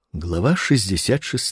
Глава 66.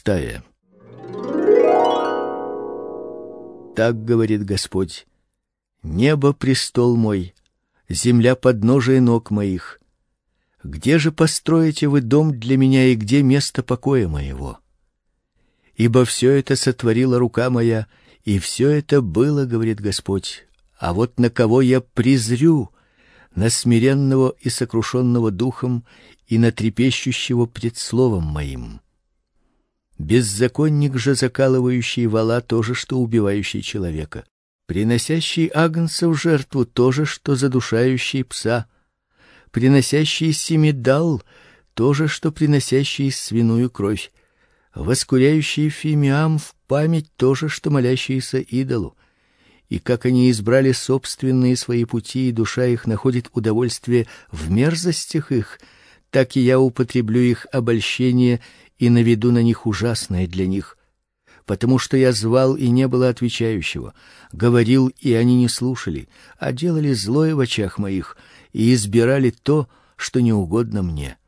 Так говорит Господь: небо престол мой, земля подножие ног моих. Где же построите вы дом для меня и где место покоя моего? Ибо все это сотворила рука моя, и все это было, говорит Господь. А вот на кого я презрю: на смиренного и сокрушенного духом, и на трепещущего пред словом моим. Беззаконник же, закалывающий вола, то же, что убивающий человека, приносящий агнца в жертву, то же, что задушающий пса, приносящий семидал, то же, что приносящий свиную кровь, воскуряющий фимиам в память, то же, что молящийся идолу. И как они избрали собственные свои пути, и душа их находит удовольствие в мерзостях их, так и я употреблю их обольщение и наведу на них ужасное для них. Потому что я звал, и не было отвечающего, говорил, и они не слушали, а делали злое в очах моих, и избирали то, что не угодно мне.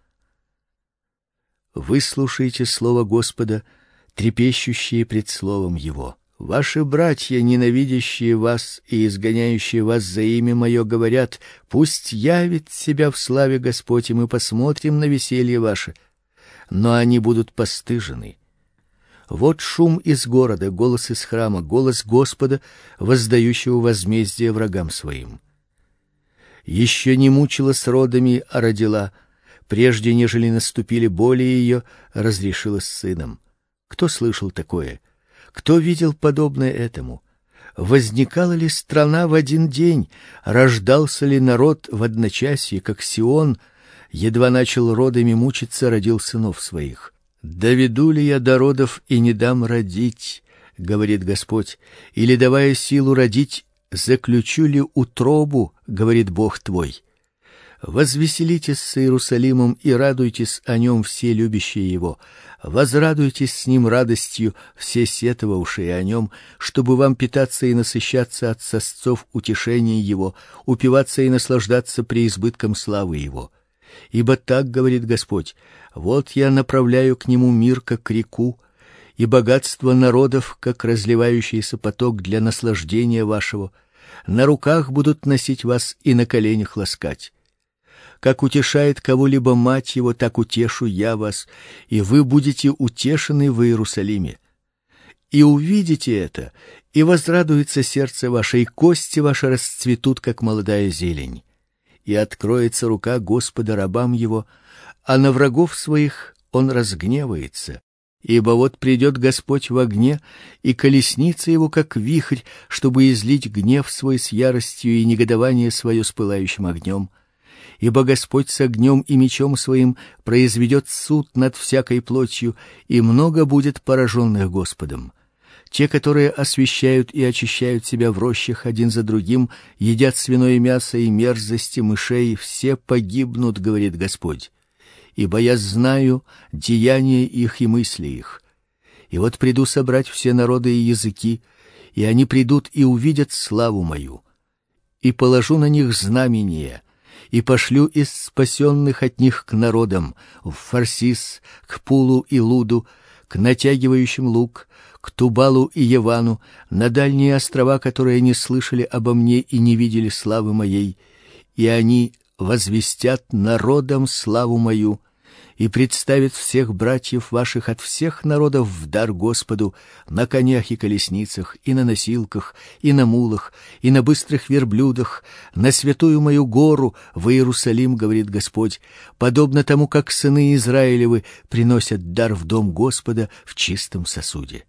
Выслушайте слово Господа, трепещущие пред словом Его. Ваши братья, ненавидящие вас и изгоняющие вас за имя мое, говорят: пусть явит себя в славе Господь, и мы посмотрим на веселье ваше. Но они будут постыжены. Вот шум из города, голос из храма, голос Господа, воздающего возмездие врагам своим. Еще не мучилась родами, а родила, прежде нежели наступили боли ее, разрешилась сыном. Кто слышал такое? Кто видел подобное этому? Возникала ли страна в один день? Рождался ли народ в одночасье, как Сион, едва начал родами мучиться, родил сынов своих? Доведу ли я до родов и не дам родить, говорит Господь, или, давая силу родить, заключу ли утробу, говорит Бог твой? Возвеселитесь с Иерусалимом и радуйтесь о нем все любящие его. Возрадуйтесь с ним радостью все сетовавшие о нем, чтобы вам питаться и насыщаться от сосцов утешения его, упиваться и наслаждаться преизбытком славы его. Ибо так говорит Господь: вот я направляю к нему мир, как реку, и богатство народов, как разливающийся поток для наслаждения вашего. На руках будут носить вас и на коленях ласкать. Как утешает кого-либо мать его, так утешу я вас, и вы будете утешены в Иерусалиме. И увидите это, и возрадуется сердце ваше, и кости ваши расцветут, как молодая зелень. И откроется рука Господа рабам его, а на врагов своих он разгневается. Ибо вот придет Господь в огне, и колесница его, как вихрь, чтобы излить гнев свой с яростью и негодование свое с пылающим огнем. Ибо Господь с огнем и мечом своим произведет суд над всякой плотью, и много будет пораженных Господом. Те, которые освящают и очищают себя в рощах один за другим, едят свиное мясо и мерзости мышей, все погибнут, говорит Господь. Ибо я знаю деяния их и мысли их. И вот приду собрать все народы и языки, и они придут и увидят славу мою. И положу на них знамения, и пошлю из спасенных от них к народам, в Фарсис, к Пулу и Луду, к натягивающим лук, к Тубалу и Явану, на дальние острова, которые не слышали обо мне и не видели славы моей, и они возвестят народам славу мою, и представят всех братьев ваших от всех народов в дар Господу на конях и колесницах, и на носилках, и на мулах, и на быстрых верблюдах, на святую мою гору в Иерусалим, говорит Господь, подобно тому, как сыны Израилевы приносят дар в дом Господа в чистом сосуде.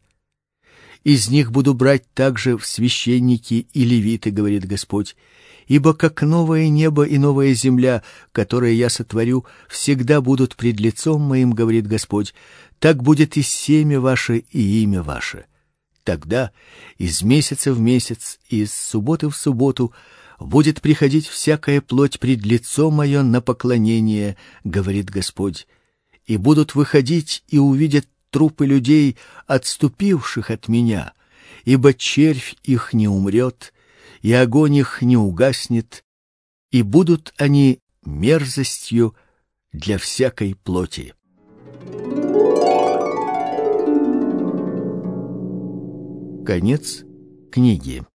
Из них буду брать также в священники и левиты, говорит Господь, ибо как новое небо и новая земля, которые я сотворю, всегда будут пред лицом моим, говорит Господь, так будет и семя ваше, и имя ваше. Тогда из месяца в месяц и из субботы в субботу будет приходить всякая плоть пред лицо мое на поклонение, говорит Господь, и будут выходить и увидят трупы людей, отступивших от меня, ибо червь их не умрет, и огонь их не угаснет, и будут они мерзостью для всякой плоти. Конец книги.